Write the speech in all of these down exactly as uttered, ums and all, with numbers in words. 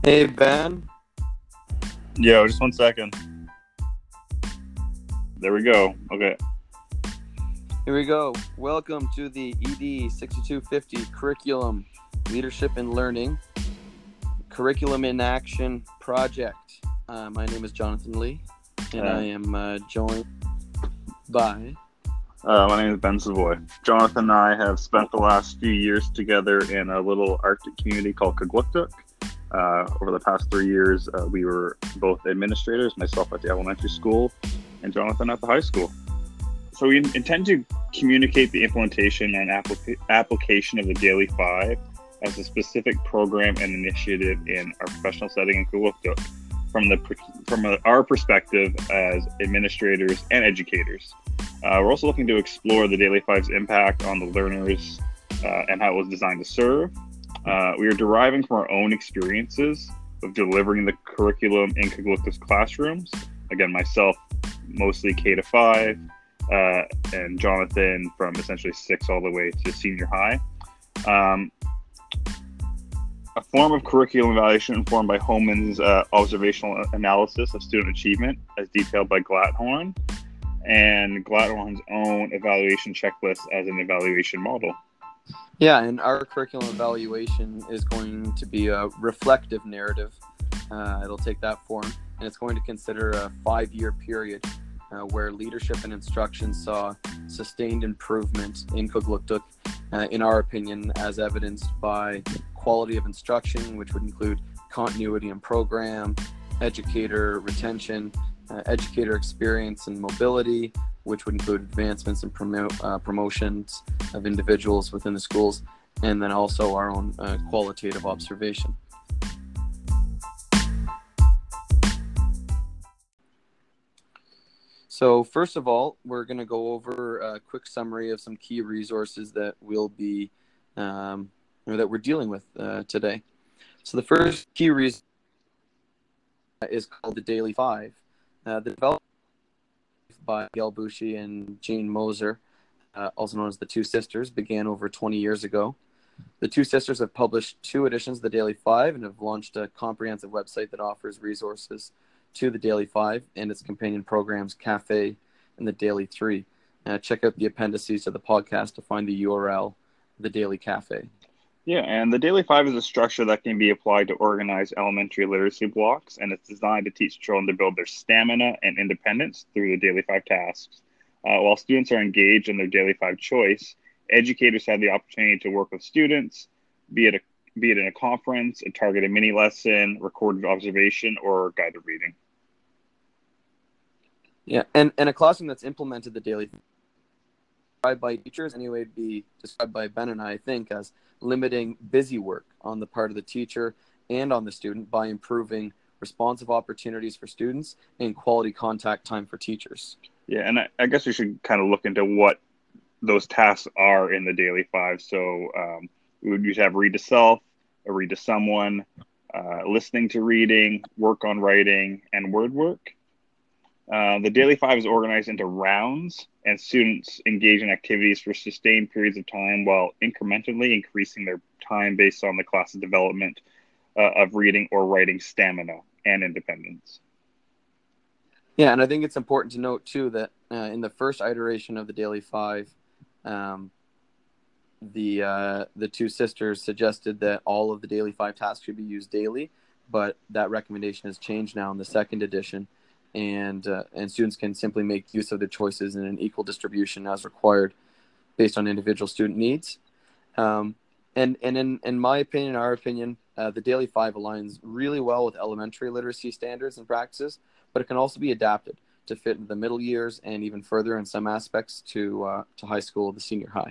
Hey, Ben. Yo, just one second. There we go. Okay. Here we go. Welcome to the E D sixty-two fifty Curriculum Leadership and Learning Curriculum in Action Project. Uh, my name is Jonathan Lee, and Uh, I am uh, joined by... Uh, my name is Ben Savoy. Jonathan and I have spent the last few years together in a little Arctic community called Kugluktuk. Uh, over the past three years, uh, we were both administrators, myself at the elementary school and Jonathan at the high school. So we intend to communicate the implementation and applica- application of the Daily Five as a specific program and initiative in our professional setting in Kugluktuk from the from a, our perspective as administrators and educators. Uh, we're also looking to explore the Daily Five's impact on the learners uh, and how it was designed to serve. Uh, we are deriving from our own experiences of delivering the curriculum in Kugluktuk's classrooms. Again, myself, mostly K to five, uh, and Jonathan from essentially six all the way to senior high. Um, a form of curriculum evaluation informed by Hohmann's uh, observational analysis of student achievement as detailed by Glatthorn, and Glatthorn's own evaluation checklist as an evaluation model. Yeah, and our curriculum evaluation is going to be a reflective narrative. Uh, it'll take that form, and it's going to consider a five-year period uh, where leadership and instruction saw sustained improvement in Kugluktuk, uh, in our opinion, as evidenced by quality of instruction, which would include continuity in program, educator retention, uh, educator experience and mobility, which would include advancements and promo- uh, promotions of individuals within the schools, and then also our own uh, qualitative observation. So first of all, we're going to go over a quick summary of some key resources that we'll be, um, or that we're dealing with uh, today. So the first key resource is called the Daily Five. Uh, the development by Gail Bushey and Jean Moser, uh, also known as the Two Sisters, began over twenty years ago. The Two Sisters have published two editions of the Daily Five and have launched a comprehensive website that offers resources to the Daily Five and its companion programs, Cafe and the Daily Three. Uh, check out the appendices to the podcast to find the U R L, the Daily Cafe. Yeah, and the Daily Five is a structure that can be applied to organize elementary literacy blocks, and it's designed to teach children to build their stamina and independence through the Daily Five tasks. Uh, while students are engaged in their Daily Five choice, educators have the opportunity to work with students, be it a be it in a conference, a targeted mini lesson, recorded observation, or guided reading. Yeah, and, and a classroom that's implemented the Daily Five by teachers anyway would be described by Ben and I, I think, as limiting busy work on the part of the teacher and on the student by improving responsive opportunities for students and quality contact time for teachers. Yeah, and I, I guess we should kind of look into what those tasks are in the Daily Five. So um, we would usually have read to self, a read to someone, uh, listening to reading, work on writing, and word work. Uh, the Daily Five is organized into rounds, and students engage in activities for sustained periods of time while incrementally increasing their time based on the class's development uh, of reading or writing stamina and independence. Yeah, and I think it's important to note, too, that uh, in the first iteration of the Daily Five, um, the uh, the Two Sisters suggested that all of the Daily Five tasks should be used daily, but that recommendation has changed now in the second edition. And uh, and students can simply make use of their choices in an equal distribution as required based on individual student needs. Um, and and in, in my opinion, our opinion, uh, the Daily Five aligns really well with elementary literacy standards and practices, but it can also be adapted to fit into the middle years and even further in some aspects to, uh, to high school, the senior high.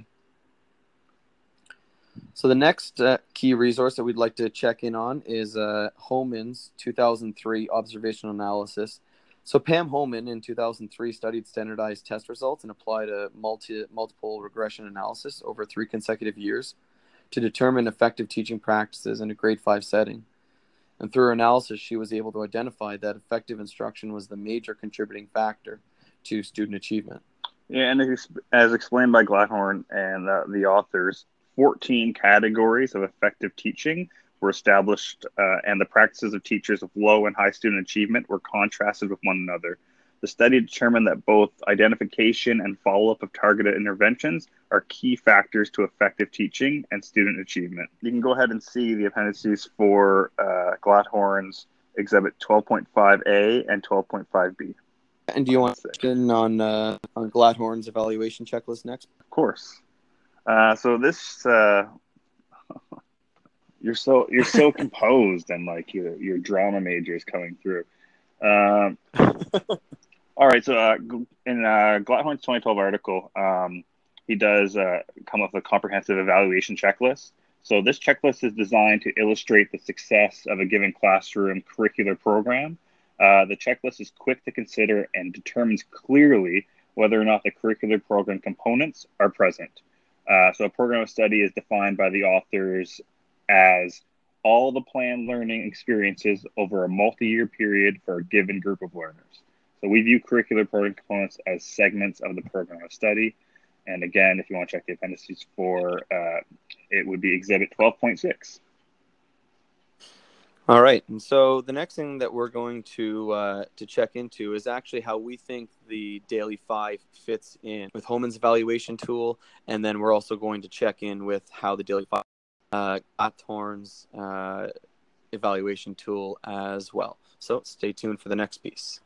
So the next uh, key resource that we'd like to check in on is uh, Hohmann's two thousand three observational analysis. So Pam Hohmann in two thousand three studied standardized test results and applied a multi, multiple regression analysis over three consecutive years to determine effective teaching practices in a grade five setting. And through her analysis, she was able to identify that effective instruction was the major contributing factor to student achievement. Yeah, and as explained by Glatthorn and uh, the authors, fourteen categories of effective teaching were established, uh, and the practices of teachers of low and high student achievement were contrasted with one another. The study determined that both identification and follow-up of targeted interventions are key factors to effective teaching and student achievement. You can go ahead and see the appendices for uh, Glatthorn's Exhibit twelve point five A and twelve point five B. And do you want to in on uh, on Glatthorn's evaluation checklist next? Of course. Uh, so this, uh, you're so you're so composed, and like your your drama major is coming through. Um, all right, so uh, in uh, Glatthorn's twenty twelve article, um, he does uh, come up with a comprehensive evaluation checklist. So this checklist is designed to illustrate the success of a given classroom curricular program. Uh, the checklist is quick to consider and determines clearly whether or not the curricular program components are present. Uh, so a program of study is defined by the authors as all the planned learning experiences over a multi-year period for a given group of learners. So we view curricular program components as segments of the program of study. And again, if you want to check the appendices for, uh, it would be Exhibit twelve point six. All right, and so the next thing that we're going to uh, to check into is actually how we think the Daily Five fits in with Hohmann's evaluation tool, and then we're also going to check in with how the Daily Five uh, Glatthorn's uh, evaluation tool as well. So stay tuned for the next piece.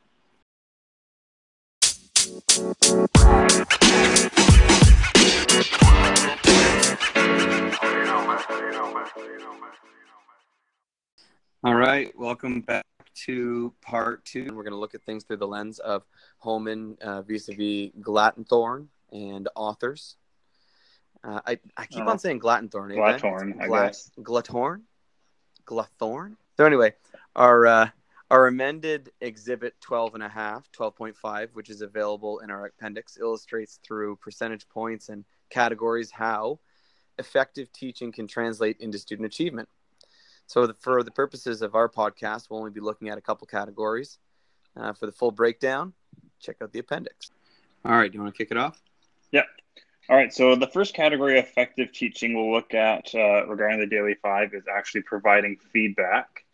All right, welcome back to part two. We're going to look at things through the lens of Hohmann uh, vis-a-vis Glatthorn and authors. Uh, I, I keep oh. on saying Glatthorn. Glatthorn, I Glat- guess. Glatthorn? Glatthorn? So anyway, our uh, our amended Exhibit twelve and a half, twelve point five, which is available in our appendix, illustrates through percentage points and categories how effective teaching can translate into student achievement. So the, for the purposes of our podcast, we'll only be looking at a couple categories. Uh, for the full breakdown, check out the appendix. All right, do you want to kick it off? Yep. All right, so the first category of effective teaching we'll look at uh, regarding the Daily Five is actually providing feedback.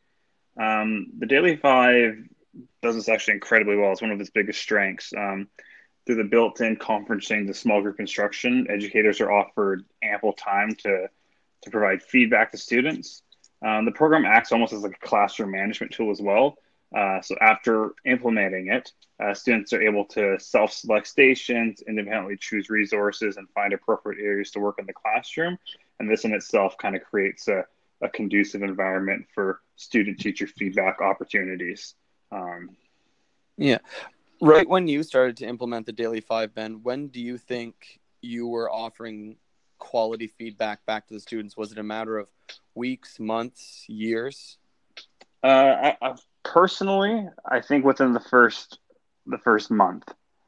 Um, the Daily Five does this actually incredibly well. It's one of its biggest strengths. Um, through the built-in conferencing to small group instruction, educators are offered ample time to, to provide feedback to students. Um, the program acts almost as like a classroom management tool as well. Uh, so after implementing it, uh, students are able to self-select stations, independently choose resources, and find appropriate areas to work in the classroom. And this in itself kind of creates a, a conducive environment for student-teacher feedback opportunities. Um, yeah. Right when you started to implement the Daily Five, Ben, when do you think you were offering quality feedback back to the students? Was it a matter of weeks, months, years? Uh, I, I, personally, I think within the first the first month,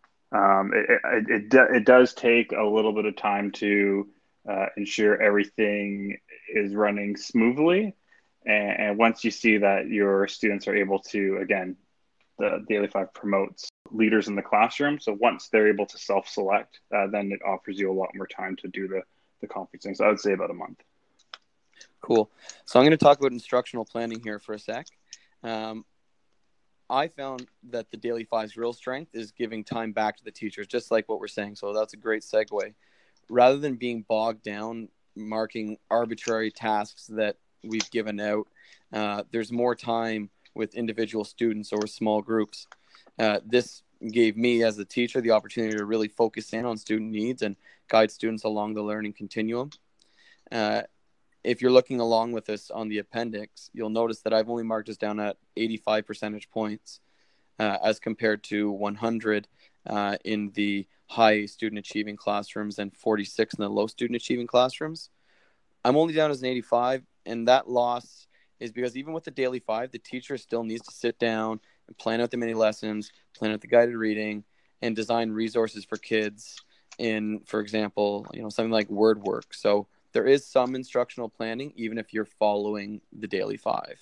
um, it it, it, do, it does take a little bit of time to uh, ensure everything is running smoothly, and, and once you see that your students are able to, again, the Daily Five promotes leaders in the classroom. So once they're able to self-select, uh, then it offers you a lot more time to do the the conferencing. So I would say about a month. Cool. So I'm going to talk about instructional planning here for a sec. Um, I found that the Daily Five's real strength is giving time back to the teachers, just like what we're saying. So that's a great segue. Rather than being bogged down marking arbitrary tasks that we've given out, uh, there's more time with individual students or small groups. Uh, this gave me as a teacher the opportunity to really focus in on student needs and guide students along the learning continuum. Uh, if you're looking along with us on the appendix, you'll notice that I've only marked this down at eighty-five percentage points uh, as compared to one hundred uh, in the high student achieving classrooms and forty-six in the low student achieving classrooms. I'm only down as an eighty-five, and that loss is because even with the Daily Five, the teacher still needs to sit down and plan out the mini lessons, plan out the guided reading, and design resources for kids in, for example, you know, something like word work. So there is some instructional planning, even if you're following the Daily Five.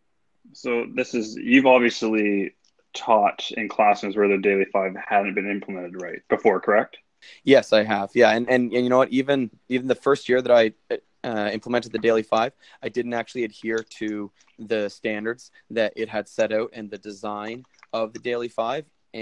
So this is, you've obviously taught in classrooms where the Daily Five hadn't been implemented right before, correct? Yes, I have. Yeah. And, and, and you know what, even, even the first year that I uh, implemented the Daily Five, I didn't actually adhere to the standards that it had set out and the design of the Daily Five,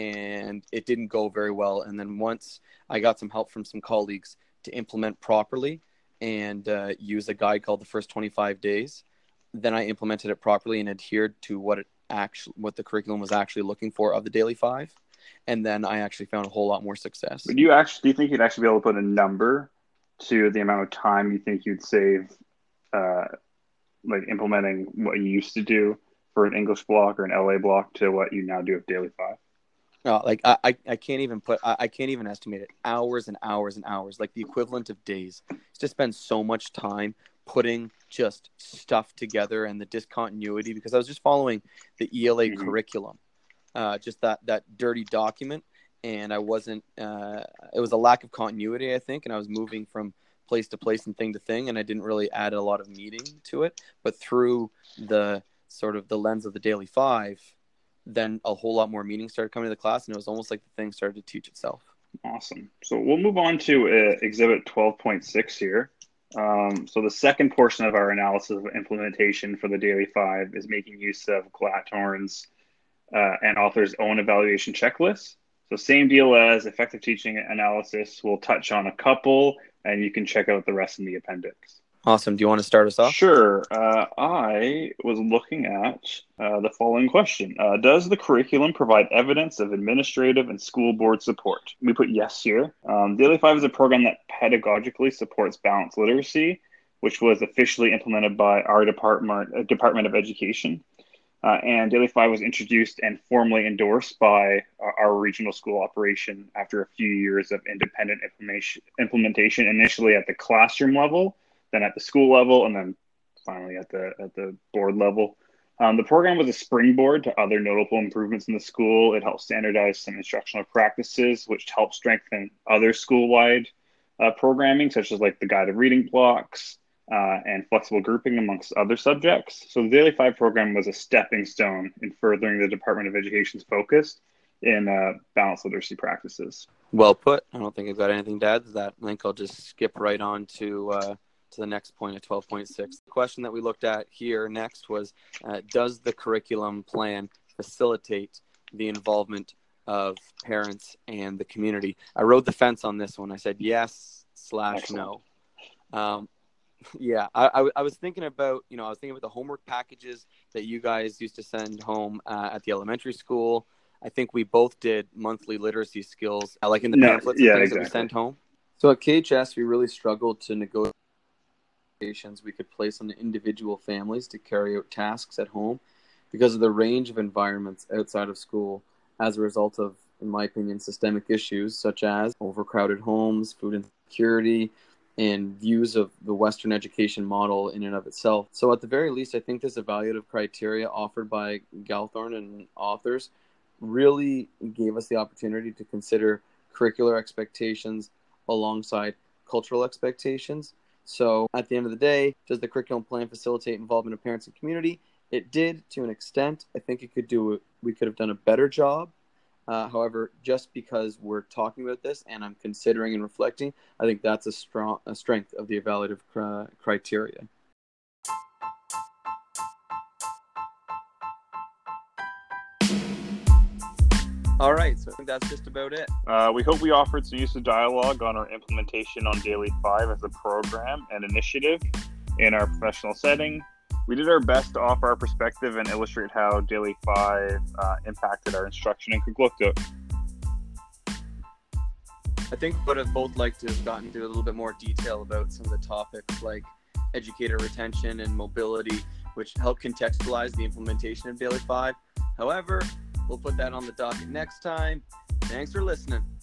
and it didn't go very well. And then once I got some help from some colleagues to implement properly and uh, use a guide called the First twenty-five Days, then I implemented it properly and adhered to what it actually, what the curriculum was actually looking for of the Daily Five. And then I actually found a whole lot more success. But do you actually, do you think you'd actually be able to put a number to the amount of time you think you'd save, uh, like implementing what you used to do for an English block or an L A block to what you now do with Daily Five? No, like I, I, I can't even put, I, I can't even estimate it. Hours and hours and hours, like the equivalent of days. It's just spend so much time putting just stuff together and the discontinuity, because I was just following the E L A mm-hmm. curriculum, uh, just that, that dirty document. And I wasn't, uh, it was a lack of continuity, I think. And I was moving from place to place and thing to thing. And I didn't really add a lot of meaning to it. But through the sort of the lens of the Daily Five, then a whole lot more meaning started coming to the class. And it was almost like the thing started to teach itself. Awesome. So we'll move on to uh, Exhibit twelve point six here. Um, so the second portion of our analysis of implementation for the Daily Five is making use of Glatthorn's uh, and author's own evaluation checklist. So same deal as effective teaching analysis. We'll touch on a couple, and you can check out the rest in the appendix. Awesome. Do you want to start us off? Sure. Uh, I was looking at uh, the following question. Uh, does the curriculum provide evidence of administrative and school board support? We put yes here. Um, Daily Five is a program that pedagogically supports balanced literacy, which was officially implemented by our department, uh, Department of Education. Uh, and Daily Five was introduced and formally endorsed by uh, our regional school operation after a few years of independent implementation, implementation initially at the classroom level, then at the school level, and then finally at the at the board level. Um, the program was a springboard to other notable improvements in the school. It helped standardize some instructional practices, which helped strengthen other school-wide uh, programming, such as like the guided reading blocks, Uh, and flexible grouping amongst other subjects. So the Daily Five program was a stepping stone in furthering the Department of Education's focus in uh, balanced literacy practices. Well put. I don't think I've got anything to add to that. I think I'll just skip right on to uh, to the next point at twelve point six. The question that we looked at here next was, uh, does the curriculum plan facilitate the involvement of parents and the community? I rode the fence on this one. I said yes slash no. Um, Yeah, I, I, I was thinking about, you know, I was thinking about the homework packages that you guys used to send home uh, at the elementary school. I think we both did monthly literacy skills, uh, like in the no, pamphlets yeah, and things exactly. that we sent home. So at K H S, we really struggled to negotiate we could place on the individual families to carry out tasks at home because of the range of environments outside of school as a result of, in my opinion, systemic issues such as overcrowded homes, food insecurity, and views of the Western education model in and of itself. So at the very least, I think this evaluative criteria offered by Glatthorn and authors really gave us the opportunity to consider curricular expectations alongside cultural expectations. So at the end of the day, does the curriculum plan facilitate involvement of parents and community? It did to an extent. I think it could do, we could have done a better job. Uh, however, just because we're talking about this and I'm considering and reflecting, I think that's a strong a strength of the evaluative cr- criteria. All right, so I think that's just about it. Uh, we hope we offered some use of dialogue on our implementation on Daily Five as a program and initiative in our professional setting. We did our best to offer our perspective and illustrate how Daily Five uh, impacted our instruction in Coquitlam. I think we would have both liked to have gotten into a little bit more detail about some of the topics like educator retention and mobility, which help contextualize the implementation of Daily Five. However, we'll put that on the docket next time. Thanks for listening.